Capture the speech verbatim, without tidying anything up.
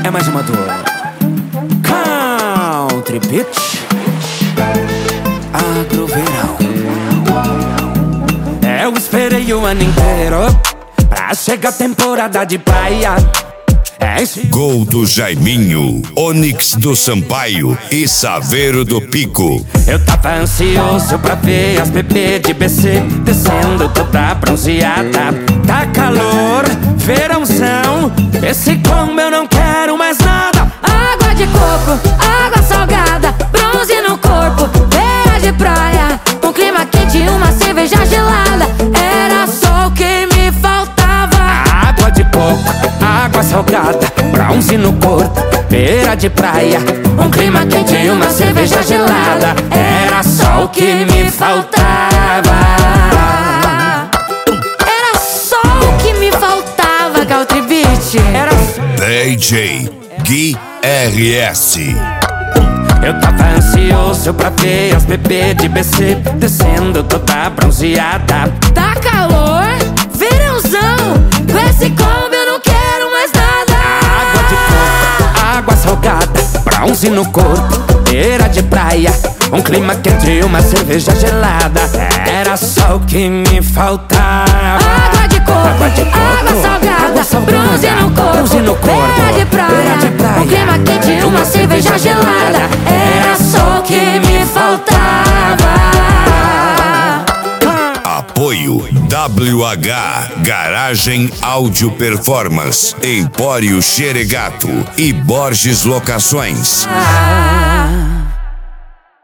É mais uma do Country Beach Agroverão. Eu esperei o ano inteiro pra chegar a temporada de praia. Gol do Jaiminho, Onyx do Sampaio e Saveiro do Pico. Eu tava ansioso pra ver as bebês de B C descendo toda bronzeada. Tá calor, verãozão, esse combo eu não quero mais nada. Água de coco, água salgada, bronze no corpo, beira de praia, um clima quente e uma cerveja gelada. Era só o que me faltava. Água de coco, água salgada, bronze no corpo, beira de praia, um clima quente e uma cerveja gelada. Era só o que me faltava. Era só o que me faltava, Country Beach. Era D J Gui R S. Eu tava ansioso pra ver as bebês de B C descendo toda bronzeada. Tá calor, verãozão, com esse combo eu não quero mais nada. Água de coco, água salgada, bronze no corpo, beira de praia, um clima quente e uma cerveja gelada. Era só o que me faltava. Água de coco, água, de coco, água salgada, água salgada, bronze no corpo, bronze no corpo, beira de praia, beira de praia, um clima quente e uma cerveja gelada. Era só o que me faltava. Apoio W H Garagem Áudio Performance, Empório Xeregato e Borges Locações. Ah.